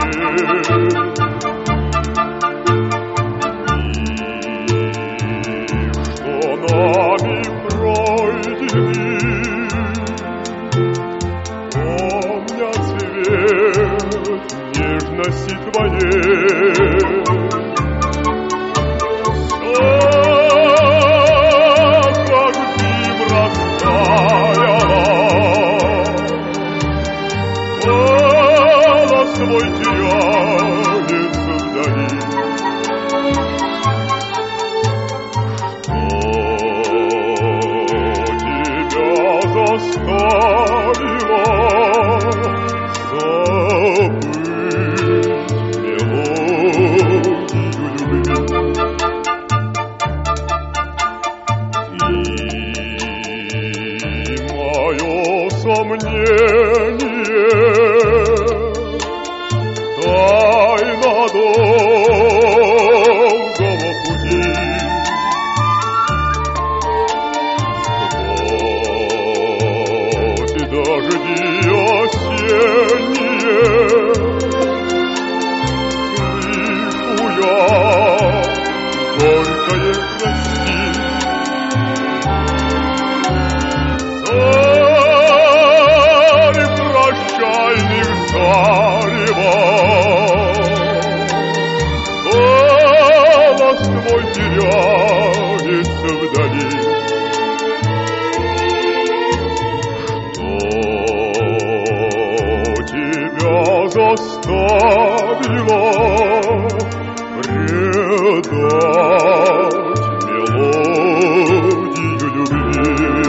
нежности твоей. Все, как дым растаяло, голос твой теряется вдали. Что тебя заставило сомнение, тайна долгого пути. Сквозь дожди осенние слышу я горькое прости. Прощальных зарева, голос твой теряется вдали. Что тебя заставило предать мелодию любви?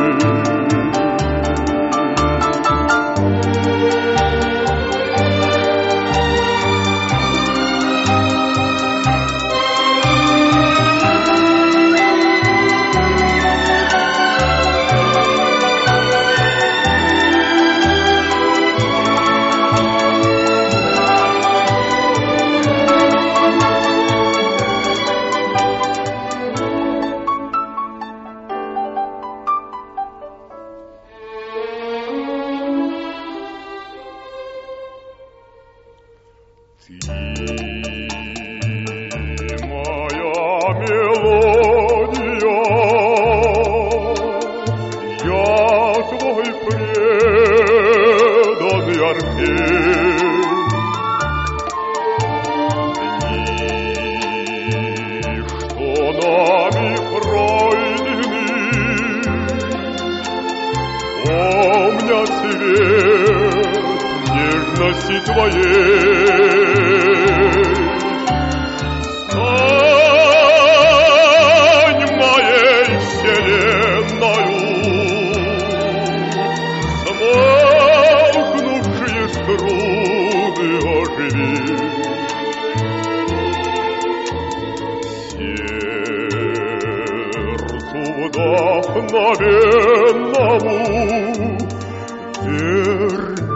Ты моя мелодия, я твой преданный Орфей. Дни, что нами пройдены, помня цвет нежности твоей. Стань моей вселенною, смолкнувшие струны оживи. Сердцу вдохновенному верни